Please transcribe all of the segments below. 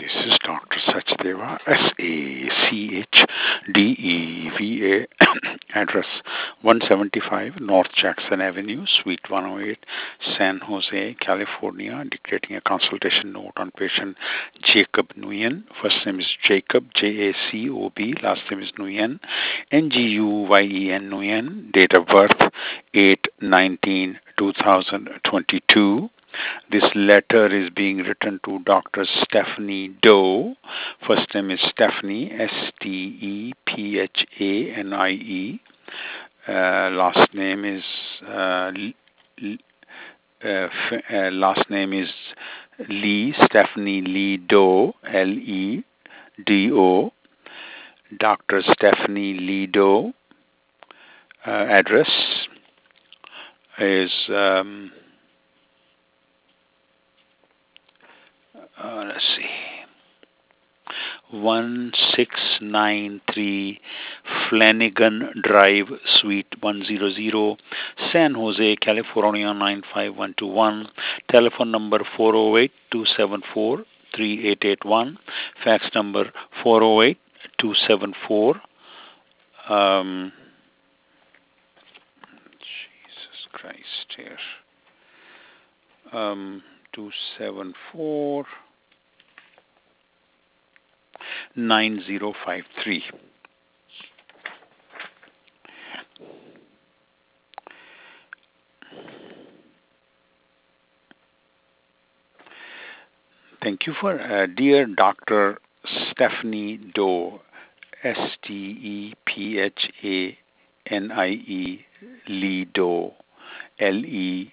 This is Dr. Sachdeva, SACHDEVA, address 175 North Jackson Avenue, Suite 108, San Jose, California, dictating a consultation note on patient Jacob Nguyen. First name is Jacob, Jacob, last name is Nguyen, Nguyen Nguyen, date of birth 8/19/2022. This letter is being written to Dr. Stephanie Doe. First name is Stephanie, Stephanie. Last name is last name is Lee, Stephanie Lee Doe, Ledo. Dr. Stephanie Lee Doe. Address is let's see, 1693 Flanagan Drive, Suite 100, San Jose, California 95121. Telephone number 408-274-3881. Fax number 408-274. Jesus Christ here. 274 9053. Thank you for dear Dr. Stephanie Doe, Stephanie Lee Doe, Le.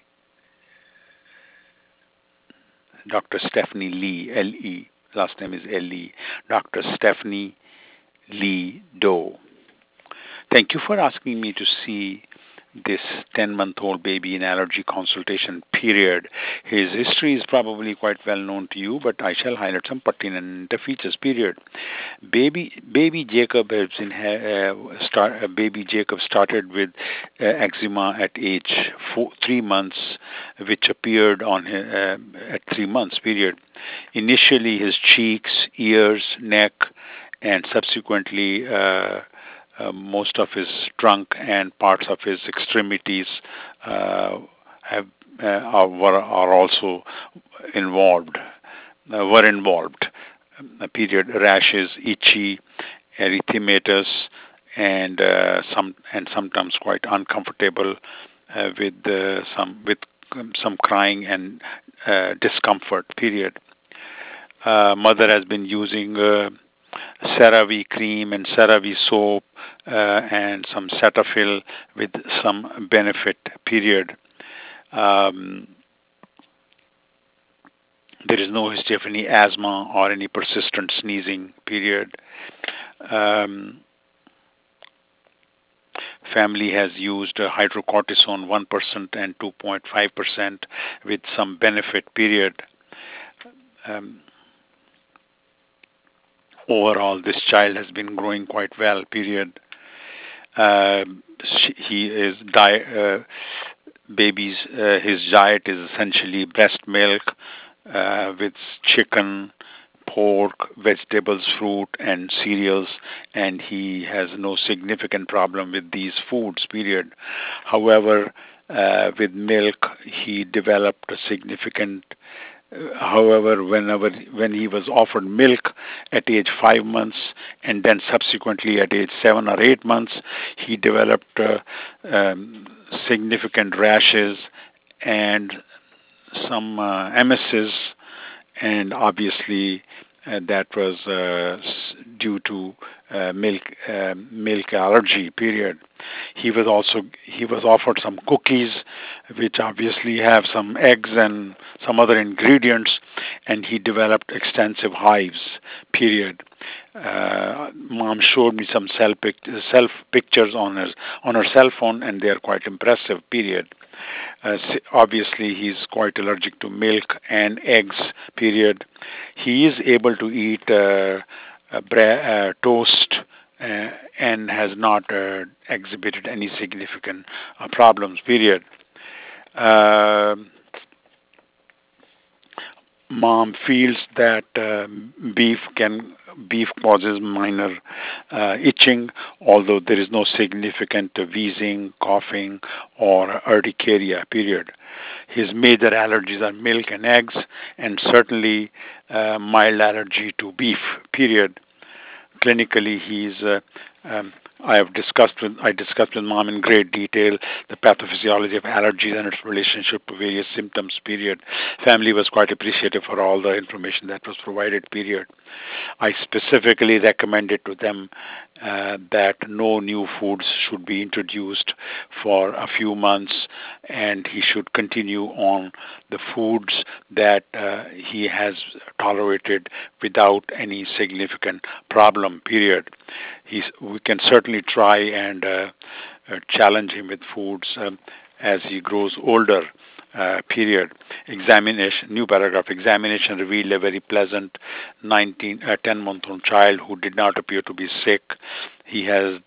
Dr. Stephanie Lee, Le. Last name is Le. Dr. Stephanie Lee Doe. Thank you for asking me to see this 10-month-old baby in allergy consultation period. His history is probably quite well known to you, but I shall highlight some pertinent features period. Baby Jacob has been baby Jacob started with eczema at age 3 months, which appeared on at 3 months period. Initially, his cheeks, ears, neck, and subsequently most of his trunk and parts of his extremities are also involved. Were involved. Period. Rashes, itchy, erythematous, and sometimes quite uncomfortable with some crying and discomfort. Period. Mother has been using CeraVe cream and CeraVe soap and some Cetaphil with some benefit. Period. There is no history of any asthma or any persistent sneezing. Period. Family has used hydrocortisone 1% and 2.5% with some benefit. Period. Overall, this child has been growing quite well. Period. He is his diet is essentially breast milk with chicken, pork, vegetables, fruit, and cereals, and he has no significant problem with these foods. Period. However, with milk, he developed a significant. However, when he was offered milk at age 5 months and then subsequently at age 7 or 8 months, he developed significant rashes and some emesis, and obviously that was due to milk allergy. Period. He was offered some cookies, which obviously have some eggs and some other ingredients, and he developed extensive hives. Period. Mom showed me some self pictures on her cell phone, and they are quite impressive. Period. Obviously, he's quite allergic to milk and eggs. Period. He is able to eat toast and has not exhibited any significant problems. Period. Mom feels that beef causes minor itching, although there is no significant wheezing, coughing, or urticaria. Period. His major allergies are milk and eggs, and certainly mild allergy to beef. Period. Clinically, um, I discussed with mom in great detail the pathophysiology of allergies and its relationship to various symptoms. Period. Family was quite appreciative for all the information that was provided. Period. I specifically recommended to them that no new foods should be introduced for a few months, and he should continue on the foods that he has tolerated without any significant problem. Period. We can certainly try and challenge him with foods as he grows older. Period. Examination, new paragraph. Examination revealed a very pleasant 10-month-old child who did not appear to be sick. He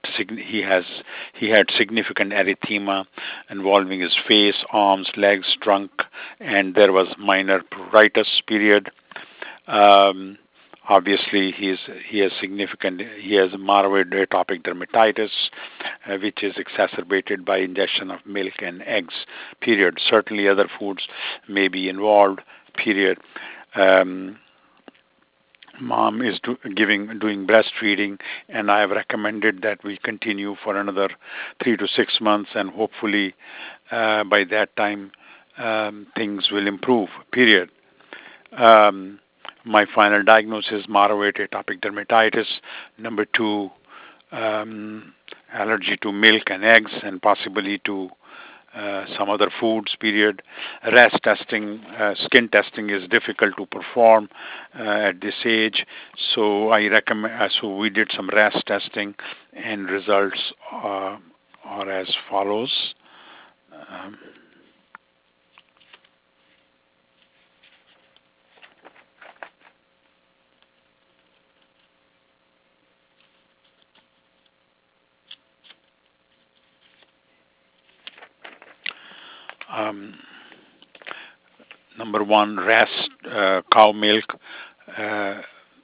had significant erythema involving his face, arms, legs, trunk, and there was minor pruritus. Period. Um, Obviously, he has Marwood atopic dermatitis, which is exacerbated by ingestion of milk and eggs. Period. Certainly, other foods may be involved. Period. Um, Mom is doing breastfeeding, and I have recommended that we continue for another 3 to 6 months, and hopefully by that time things will improve. Period. Um, my final diagnosis: moderate atopic dermatitis. Number two, allergy to milk and eggs, and possibly to some other foods. Period. RAS testing, skin testing is difficult to perform at this age, so I recommend. So we did some RAS testing, and results are as follows. Um, um, Number one, RAS cow milk, uh,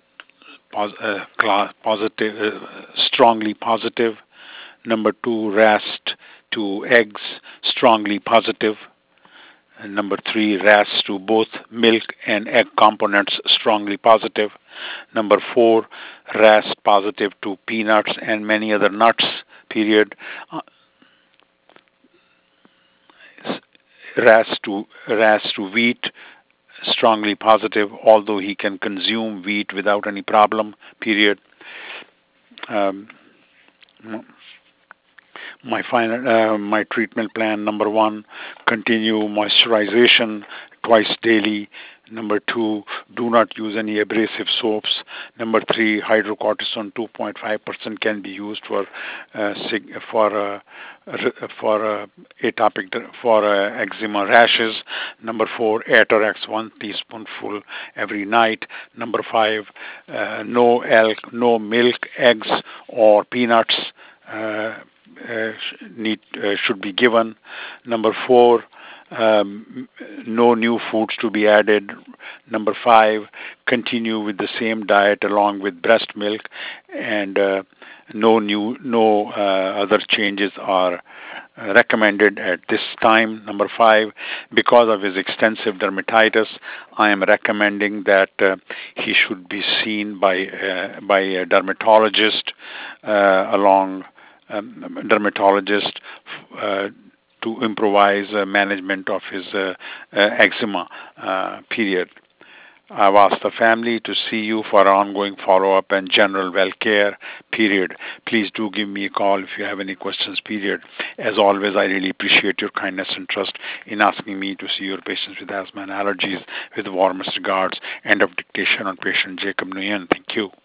positive, strongly positive. Number two, RAS to eggs, strongly positive. And number three, RAS to both milk and egg components, strongly positive. Number four, RAS positive to peanuts and many other nuts. Period. RAS to wheat, strongly positive, although he can consume wheat without any problem. Period. Um, my treatment plan: number one, continue moisturization twice daily. Number two, do not use any abrasive soaps. Number three, hydrocortisone 2.5% can be used for atopic for eczema rashes. Number four, Atarax 1 teaspoonful every night. Number five, no milk, eggs, or peanuts. Uh, should be given. Number four, no new foods to be added. Number five, continue with the same diet along with breast milk, and no other changes are recommended at this time. Number five, because of his extensive dermatitis, I am recommending that he should be seen by a dermatologist along dermatologist to improvise management of his eczema. Period. I've asked the family to see you for ongoing follow-up and general well care. Period. Please do give me a call if you have any questions. Period. As always, I really appreciate your kindness and trust in asking me to see your patients with asthma and allergies. With warmest regards. End of dictation on patient Jacob Nguyen. Thank you.